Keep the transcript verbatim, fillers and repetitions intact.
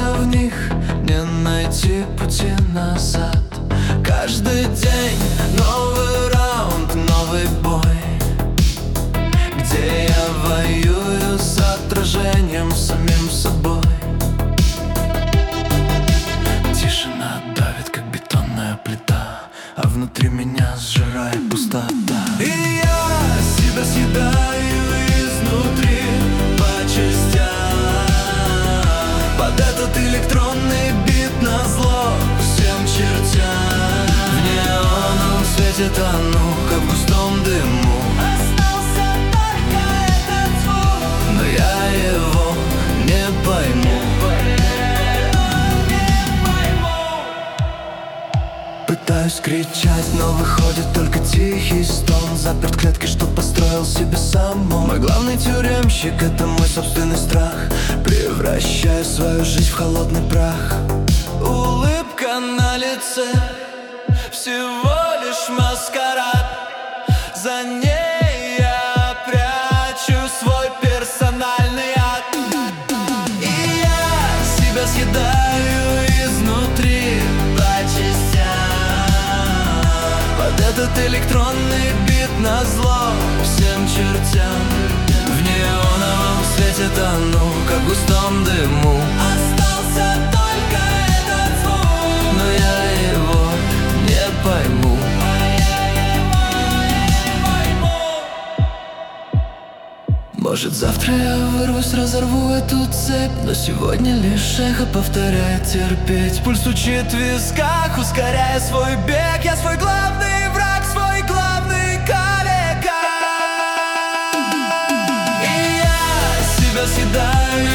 Заблудиться в них, не найти пути назад. Каждый день новый раунд, новый бой, где я воюю с отражением, самим собой. Тишина давит, как бетонная плита, а внутри меня сжирает пустота. И я себя съедаю изнутри по частям, под этот электронный бит назло всем чертям. В неоновом свете тону, как в густом дыму. Остался только этот звук, но я его не пойму. Пытаюсь кричать, но выходит только тихий стон. Заперт в клетке, что построил себе сам он. Мой главный тюремщик — это мой собственный страх. Превращаю свою жизнь в холодный прах. Улыбка на лице — всего лишь маскарад. За ней я прячу свой персональный ад. И я себя съедаю изнутри по частям, под этот электронный бит назло всем чертям. В неоновом свете тону, как в густом дыму. Остался только этот звук, но я его не пойму. Может, завтра я вырвусь, разорву эту цепь, но сегодня лишь эхо повторяет терпеть. Пульс стучит в висках, ускоряя свой бег. Я свой главный враг, свой главный калека. И я себя съедаю